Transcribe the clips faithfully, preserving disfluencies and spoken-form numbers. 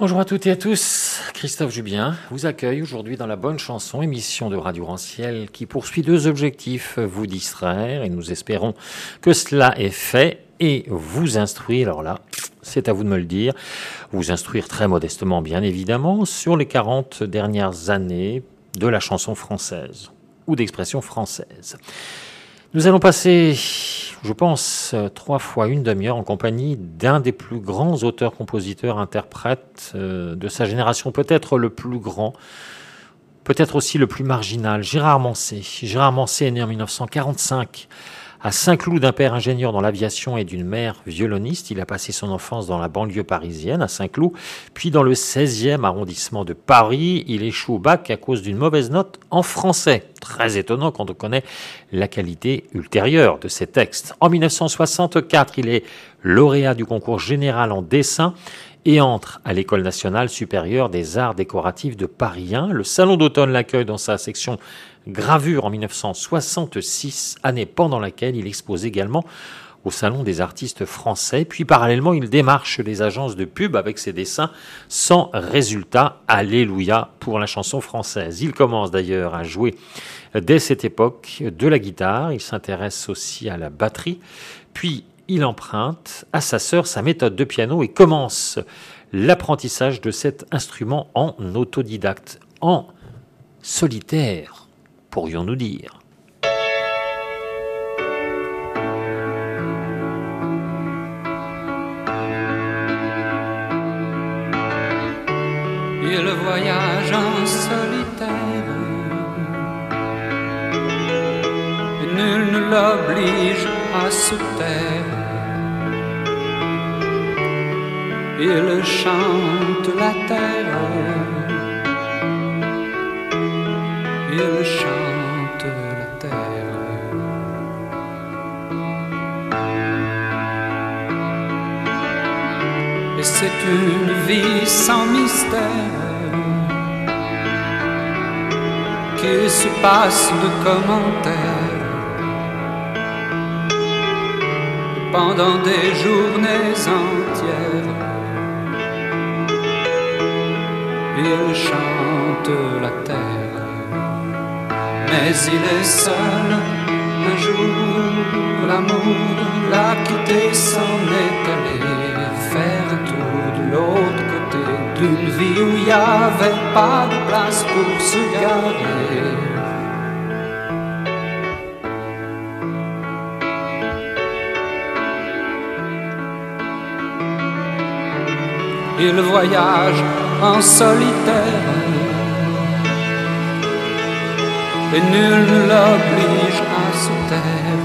Bonjour à toutes et à tous, Christophe Jubien vous accueille aujourd'hui dans La Bonne Chanson, émission de Radio Rancière qui poursuit deux objectifs, vous distraire et nous espérons que cela est fait et vous instruire, alors là c'est à vous de me le dire, vous instruire très modestement bien évidemment sur les quarante dernières années de la chanson française ou d'expression française. Nous allons passer, je pense, trois fois une demi-heure en compagnie d'un des plus grands auteurs, compositeurs, interprètes euh, de sa génération, peut-être le plus grand, peut-être aussi le plus marginal, Gérard Manset. Gérard Manset est né en mille neuf cent quarante-cinq à Saint-Cloud d'un père ingénieur dans l'aviation et d'une mère violoniste. Il a passé son enfance dans la banlieue parisienne, à Saint-Cloud, puis dans le seizième arrondissement de Paris. Il échoue au bac à cause d'une mauvaise note en français. Très étonnant quand on connaît la qualité ultérieure de ses textes. En mille neuf cent soixante-quatre, il est lauréat du concours général en dessin et entre à l'École nationale supérieure des arts décoratifs de Paris un. Le Salon d'automne l'accueille dans sa section gravure en mille neuf cent soixante-six, année pendant laquelle il expose également au Salon des artistes français. Puis parallèlement, il démarche les agences de pub avec ses dessins sans résultat. Alléluia pour la chanson française. Il commence d'ailleurs à jouer dès cette époque de la guitare. Il s'intéresse aussi à la batterie. Puis il emprunte à sa sœur sa méthode de piano et commence l'apprentissage de cet instrument en autodidacte, en solitaire, pourrions-nous dire. Il voyage en solitaire et nul ne l'oblige à se taire. Il chante la terre, il chante la terre. Et c'est une vie sans mystère qui se passe de commentaires pendant des journées entières. Il chante la terre, mais il est seul. Un jour, l'amour l'a quitté, s'en est allé faire un tour de l'autre côté d'une vie où il n'y avait pas de place pour se garer. Il voyage en solitaire et nul ne l'oblige à se taire.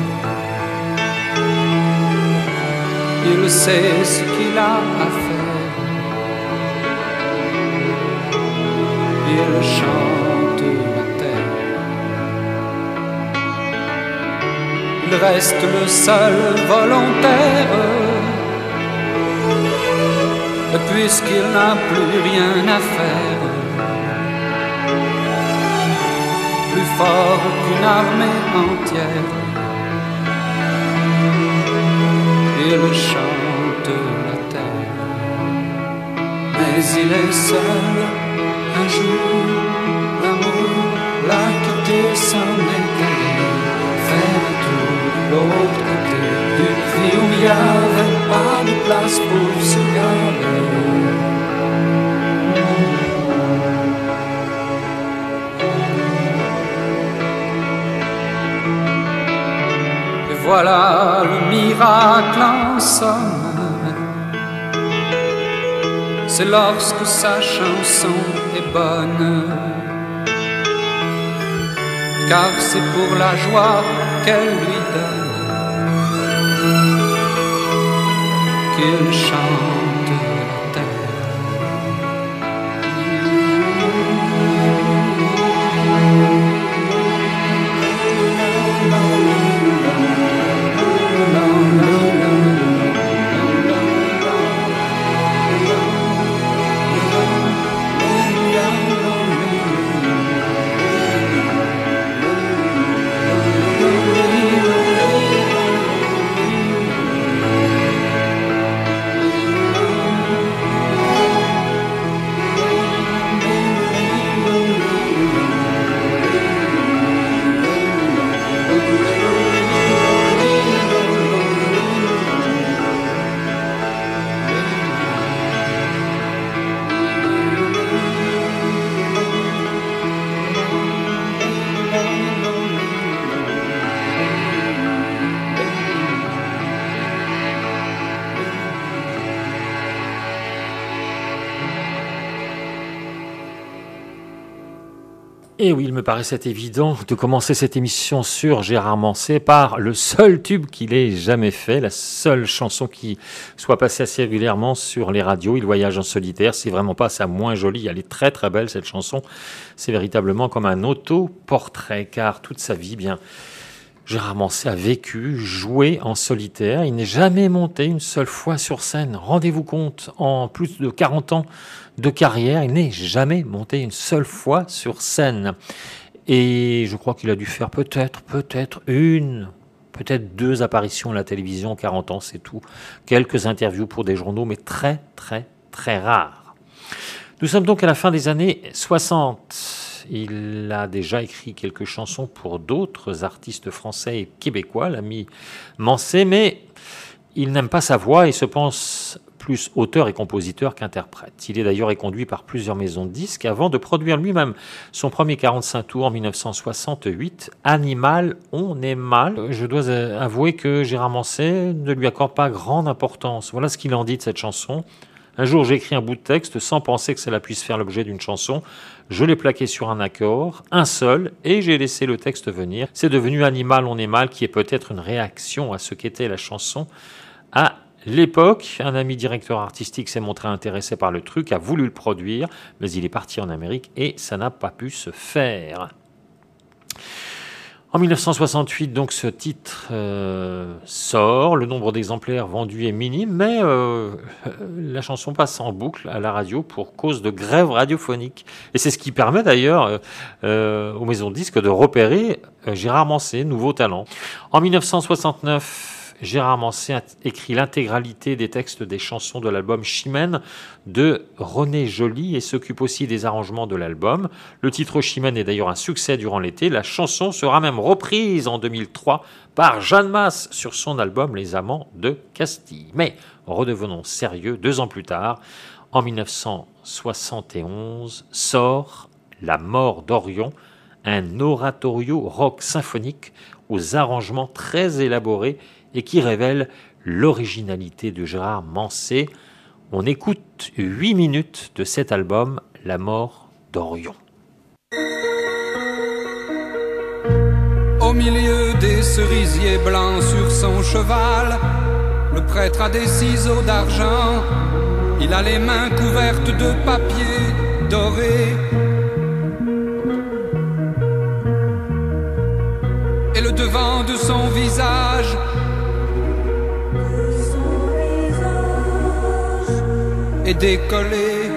Il sait ce qu'il a à faire. Il chante la terre. Il reste le seul volontaire, puisqu'il n'a plus rien à faire. Plus fort qu'une armée entière, il chante la terre. Mais il est seul. Un jour, l'amour l'a quitté, s'en est allé faire un tour de l'autre côté d'une vie où il n'y avait pas de place pour se garer. Voilà le miracle en somme, c'est lorsque sa chanson est bonne, car c'est pour la joie qu'elle lui donne qu'il chante la terre. Et oui, il me paraissait évident de commencer cette émission sur Gérard Manset par le seul tube qu'il ait jamais fait, la seule chanson qui soit passée assez régulièrement sur les radios. Il voyage en solitaire, c'est vraiment pas sa moins jolie, elle est très très belle cette chanson. C'est véritablement comme un autoportrait, car toute sa vie, bien, Gérard Manset a vécu, joué en solitaire. Il n'est jamais monté une seule fois sur scène. Rendez-vous compte, en plus de quarante ans de carrière, il n'est jamais monté une seule fois sur scène. Et je crois qu'il a dû faire peut-être, peut-être une, peut-être deux apparitions à la télévision en quarante ans, c'est tout. Quelques interviews pour des journaux, mais très, très, très rares. Nous sommes donc à la fin des années soixante. Il a déjà écrit quelques chansons pour d'autres artistes français et québécois, l'ami Manset, mais il n'aime pas sa voix et se pense plus auteur et compositeur qu'interprète. Il est d'ailleurs éconduit par plusieurs maisons de disques avant de produire lui-même son premier quarante-cinq tours en dix-neuf cent soixante-huit, Animal, on est mal. Je dois avouer que Gérard Manset ne lui accorde pas grande importance. Voilà ce qu'il en dit de cette chanson. Un jour, j'ai écrit un bout de texte sans penser que cela puisse faire l'objet d'une chanson. Je l'ai plaqué sur un accord, un seul, et j'ai laissé le texte venir. C'est devenu Animal, on est mal, qui est peut-être une réaction à ce qu'était la chanson. À l'époque, un ami directeur artistique s'est montré intéressé par le truc, a voulu le produire, mais il est parti en Amérique et ça n'a pas pu se faire. En dix-neuf cent soixante-huit, donc, ce titre euh, sort. Le nombre d'exemplaires vendus est minime, mais euh, la chanson passe en boucle à la radio pour cause de grève radiophonique. Et c'est ce qui permet d'ailleurs euh, aux maisons de disques de repérer euh, Gérard Manset, nouveau talent. En dix-neuf cent soixante-neuf, Gérard Manset a écrit l'intégralité des textes des chansons de l'album Chimène de René Joly et s'occupe aussi des arrangements de l'album. Le titre Chimène est d'ailleurs un succès durant l'été. La chanson sera même reprise en deux mille trois par Jeanne Masse sur son album Les Amants de Castille. Mais redevenons sérieux, deux ans plus tard, en dix-neuf cent soixante et onze, sort La mort d'Orion, un oratorio rock symphonique aux arrangements très élaborés et qui révèle l'originalité de Gérard Manset. On écoute huit minutes de cet album, La mort d'Orion. Au milieu des cerisiers blancs sur son cheval, le prêtre a des ciseaux d'argent, il a les mains couvertes de papier doré. Et le devant de son visage est décollé.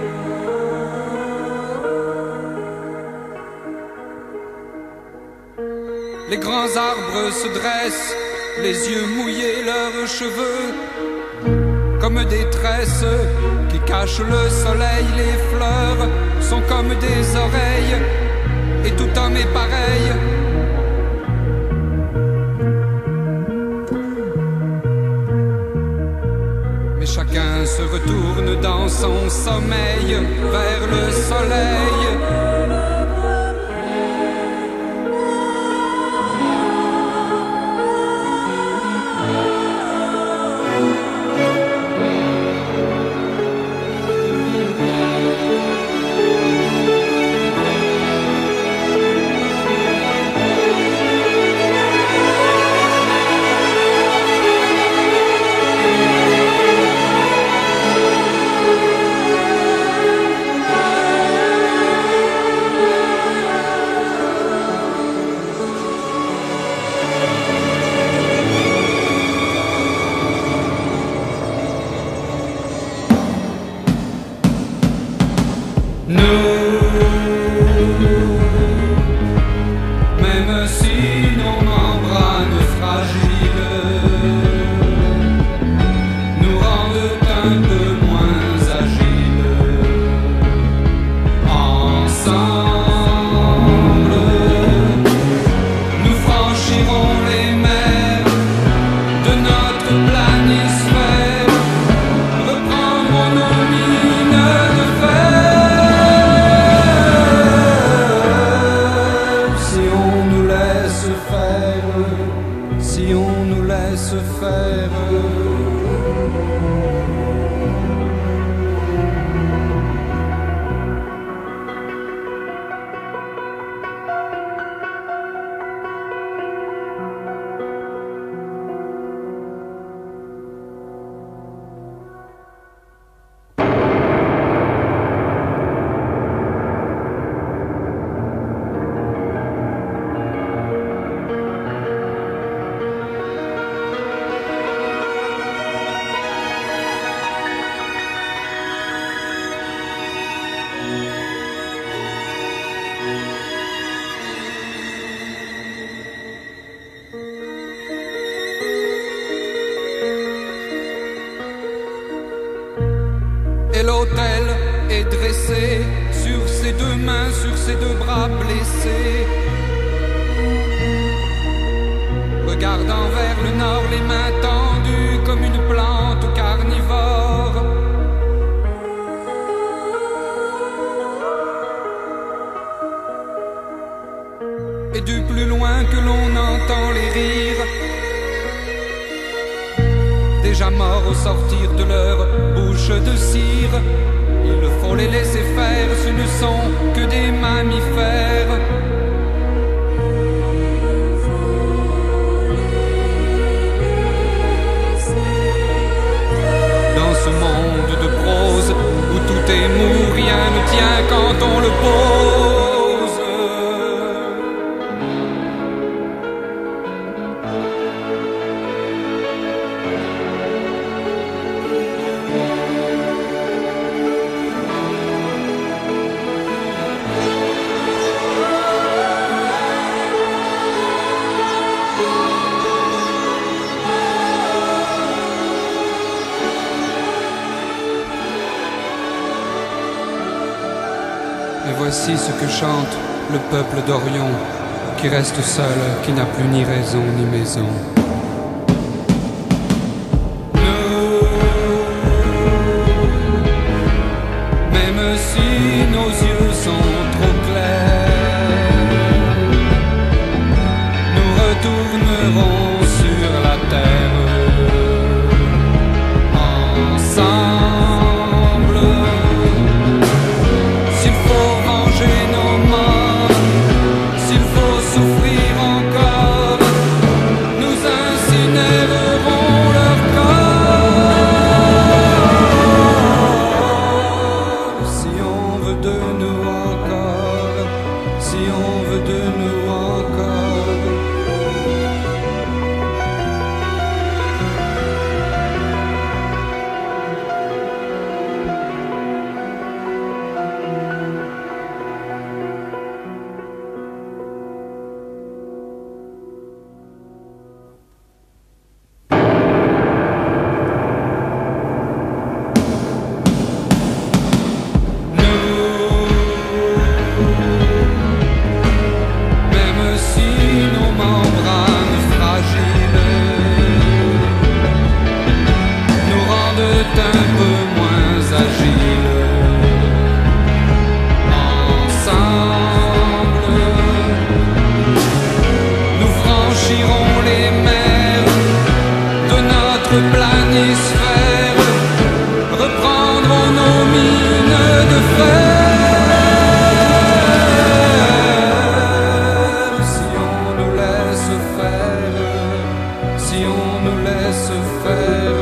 Les grands arbres se dressent, les yeux mouillés, leurs cheveux comme des tresses qui cachent le soleil. Les fleurs sont comme des oreilles et tout homme est pareil. Chacun se retourne dans son sommeil vers le soleil. dressé sur ses deux mains, sur ses deux bras blessés. Regardant vers le nord, les mains tendues comme une plante carnivore. Et du plus loin que l'on entend les rires, déjà morts au sortir de leur bouche de cire. Il faut les laisser faire, ce ne sont que des mammifères. Dans ce monde de prose où tout est mou, rien ne tient quand on le pose. Voici ce que chante le peuple d'Orion, qui reste seul, qui n'a plus ni raison ni maison. Nous, même si nos yeux sont trop clairs, nous retournerons sur la terre ensemble. Souffrir encore, nous incinérerons leur corps. Si on veut de nous encore, si on veut de nous encore. Reprendrons nos mines de fer. Si on nous laisse faire, si on nous laisse faire.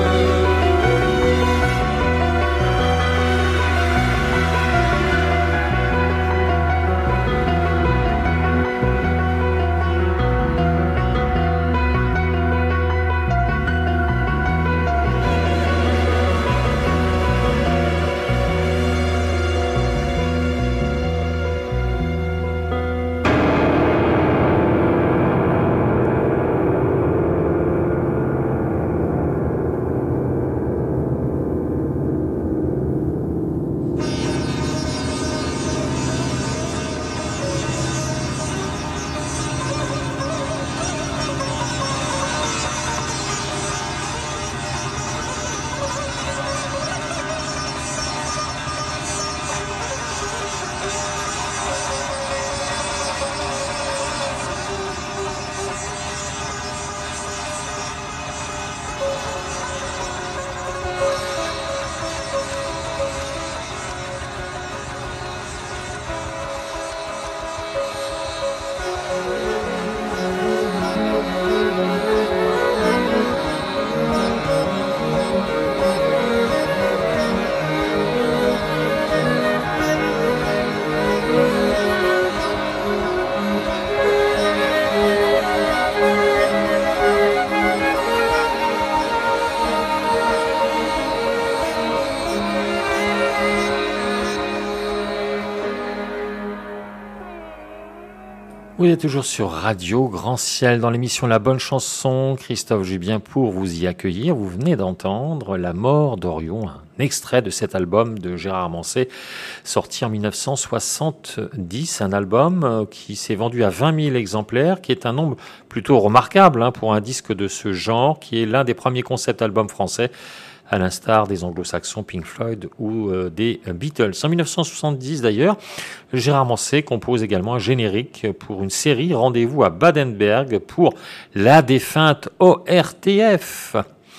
Vous êtes toujours sur Radio Grand Ciel dans l'émission La Bonne Chanson. Christophe Jubien pour vous y accueillir. Vous venez d'entendre La Mort d'Orion, un extrait de cet album de Gérard Manset, sorti en dix-neuf cent soixante-dix. Un album qui s'est vendu à vingt mille exemplaires, qui est un nombre plutôt remarquable hein, pour un disque de ce genre, qui est l'un des premiers concept albums français, à l'instar des anglo-saxons Pink Floyd ou euh, des Beatles. En dix-neuf cent soixante-dix d'ailleurs, Gérard Manset compose également un générique pour une série Rendez-vous à Badenberg pour la défunte O R T F.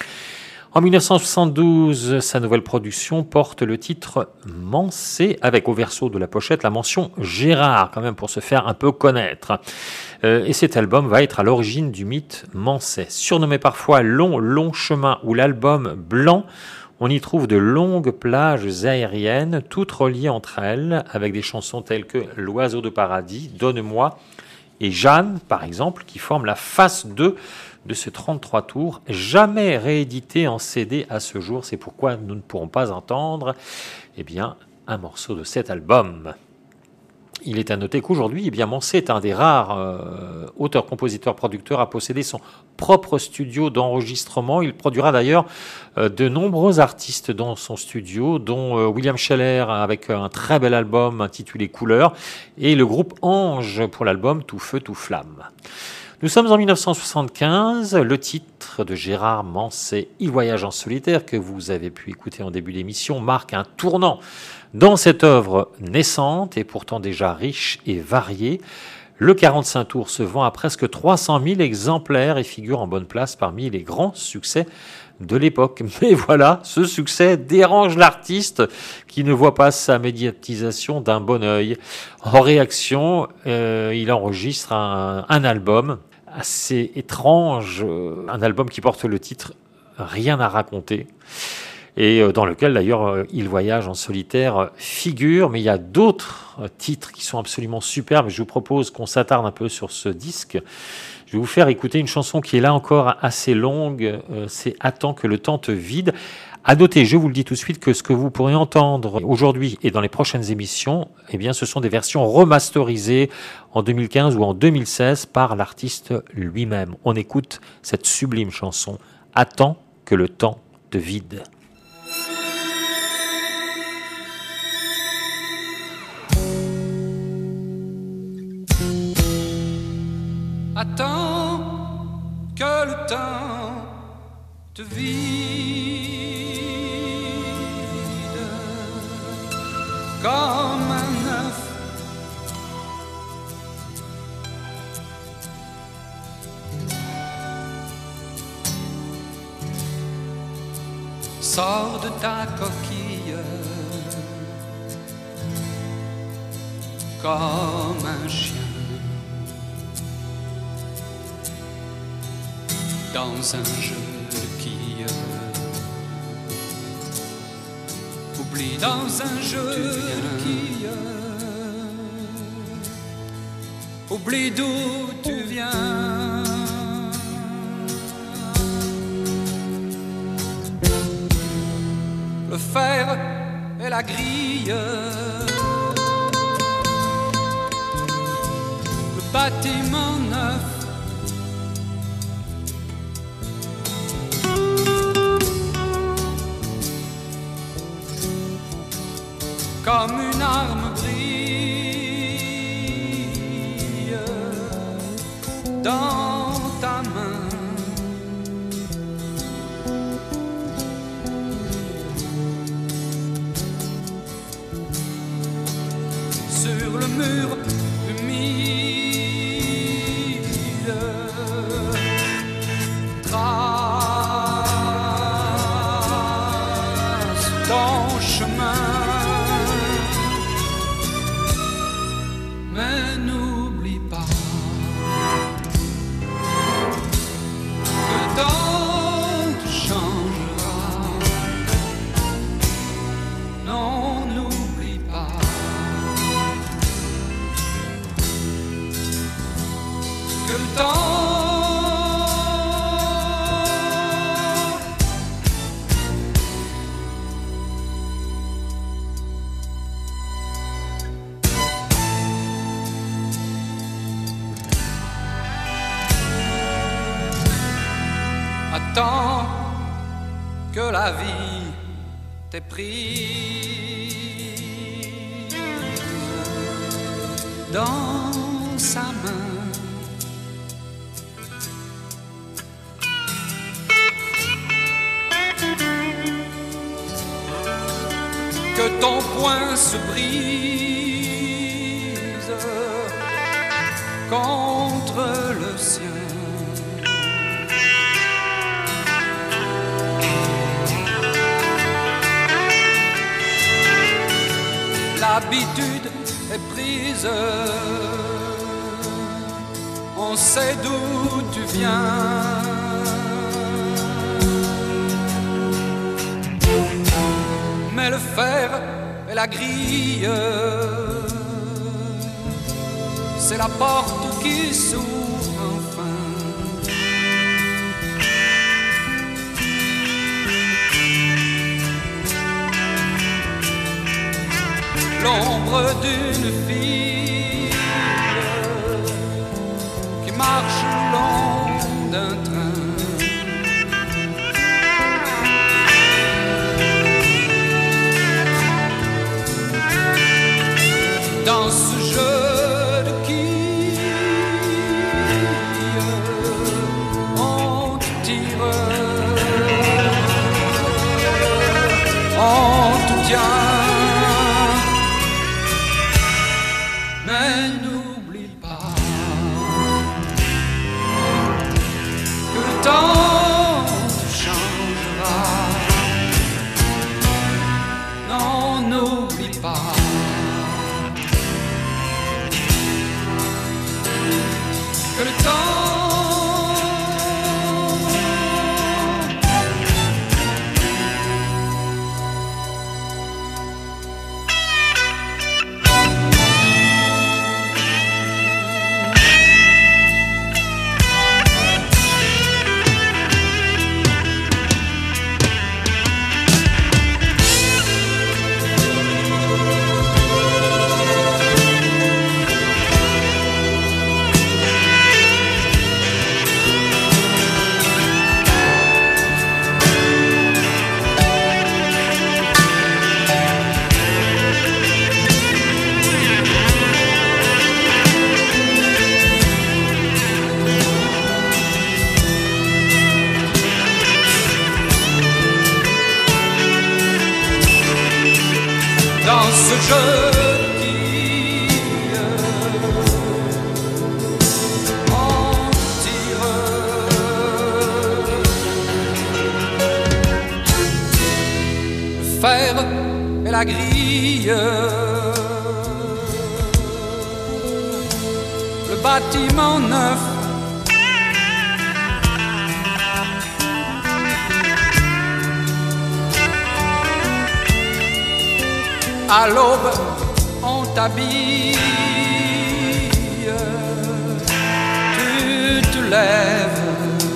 En dix-neuf cent soixante-douze, sa nouvelle production porte le titre Manset, avec au verso de la pochette la mention Gérard, quand même pour se faire un peu connaître. Euh, et cet album va être à l'origine du mythe Manset. Surnommé parfois Long, Long Chemin ou l'album Blanc, on y trouve de longues plages aériennes, toutes reliées entre elles, avec des chansons telles que L'Oiseau de Paradis, Donne-moi et Jeanne, par exemple, qui forment la face deux de ce trente-trois tours, jamais réédité en C D à ce jour. C'est pourquoi nous ne pourrons pas entendre eh bien, un morceau de cet album. Il est à noter qu'aujourd'hui, eh bien, Manset est un des rares euh, auteurs, compositeurs, producteurs à posséder son propre studio d'enregistrement. Il produira d'ailleurs euh, de nombreux artistes dans son studio, dont euh, William Scheller avec un très bel album intitulé Couleurs et le groupe Ange pour l'album Tout Feu, Tout Flamme. Nous sommes en dix-neuf cent soixante-quinze, le titre de Gérard Manset, Il voyage en solitaire, que vous avez pu écouter en début d'émission, marque un tournant dans cette œuvre naissante et pourtant déjà riche et variée. Le quarante-cinq tours se vend à presque trois cent mille exemplaires et figure en bonne place parmi les grands succès de l'époque. Mais voilà, ce succès dérange l'artiste qui ne voit pas sa médiatisation d'un bon œil. En réaction, euh, il enregistre un, un album assez étrange, euh, un album qui porte le titre « Rien à raconter ». Et dans lequel d'ailleurs Il voyage en solitaire figure, mais il y a d'autres titres qui sont absolument superbes. Je vous propose qu'on s'attarde un peu sur ce disque. Je vais vous faire écouter une chanson qui est là encore assez longue, c'est « Attends que le temps te vide ». À noter, je vous le dis tout de suite, que ce que vous pourrez entendre aujourd'hui et dans les prochaines émissions, eh bien, ce sont des versions remasterisées en deux mille quinze ou en deux mille seize par l'artiste lui-même. On écoute cette sublime chanson « Attends que le temps te vide ». Attends que le temps te vide, comme un œuf sors de ta coquille, comme un chien dans un jeu de quilles. Oublie dans un jeu de quilles. Oublie d'où tu viens. Le fer et la grille, le bâtiment neuf, comme une arme brille dans ta main. Sur le mur humide, trace ton chemin. Attends que la vie t'ait prise dans sa main. Que ton poing se brise contre le sien. L'habitude est prise, on sait d'où tu viens. Mais le fer et la grille, c'est la porte qui s'ouvre enfin. L'ombre d'une fille qui marche le long d'un train. Dans ce jeu de quilles, on te tire, on te tient. Mais n'oublie pas que le temps te changera. Non, n'oublie pas que le temps dans ce jeu qui on tire. Le fer et la grille, le bâtiment neuf. À l'aube, on t'habille, tu te lèves.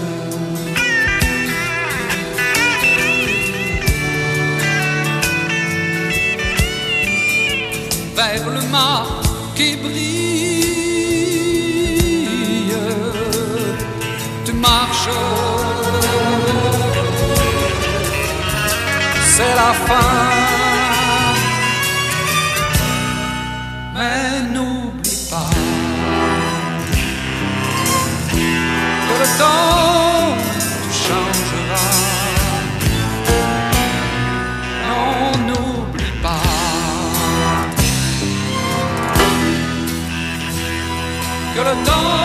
Vers le mât qui brille, tu marches. C'est la fin. Mais n'oublie pas que le temps te changera. Non, n'oublie pas que le temps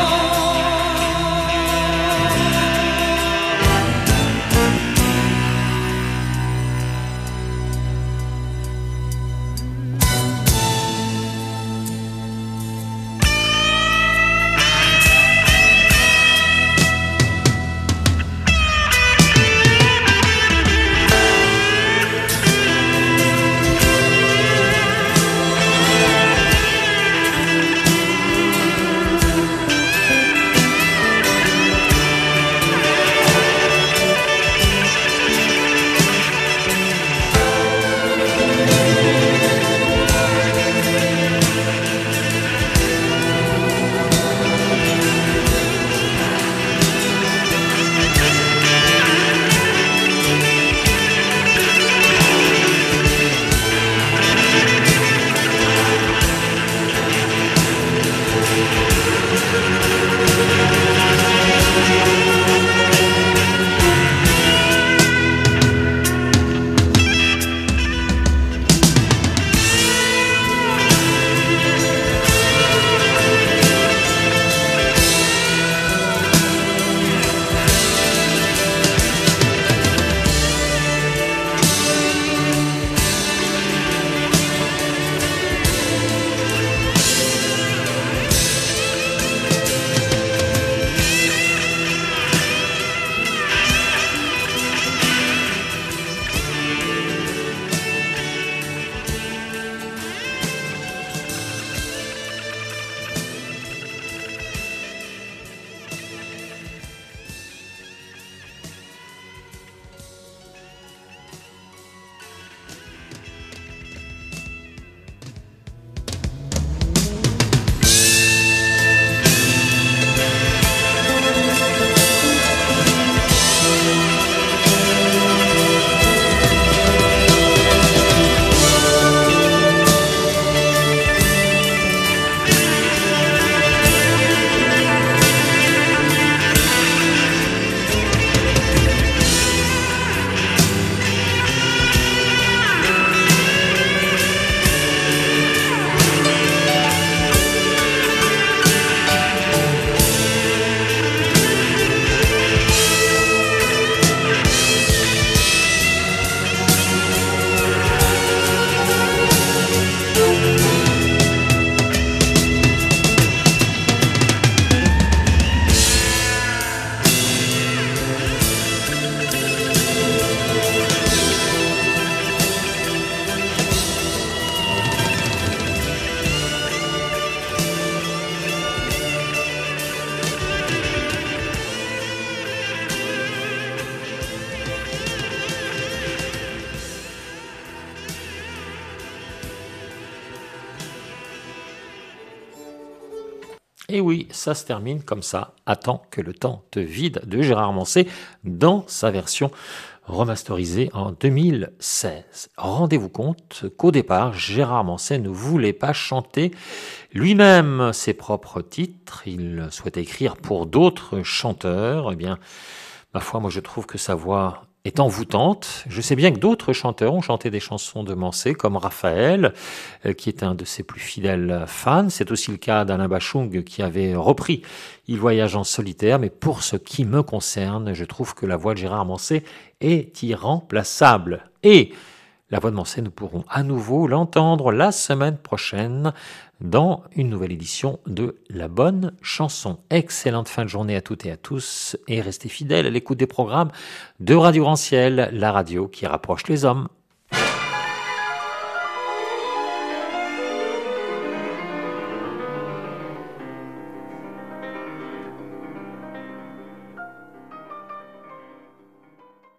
Et oui, ça se termine comme ça, Attends que le temps te vide, de Gérard Manset, dans sa version remasterisée en deux mille seize. Rendez-vous compte qu'au départ, Gérard Manset ne voulait pas chanter lui-même ses propres titres. Il souhaitait écrire pour d'autres chanteurs. Eh bien, ma foi, moi je trouve que sa voix est envoûtante. Je sais bien que d'autres chanteurs ont chanté des chansons de Manset, comme Raphaël, euh, qui est un de ses plus fidèles fans. C'est aussi le cas d'Alain Bachung, qui avait repris « Il voyage en solitaire ». Mais pour ce qui me concerne, je trouve que la voix de Gérard Manset est irremplaçable. Et la voix de Manset, nous pourrons à nouveau l'entendre la semaine prochaine dans une nouvelle édition de La Bonne Chanson. Excellente fin de journée à toutes et à tous et restez fidèles à l'écoute des programmes de Radio Ranciel, la radio qui rapproche les hommes.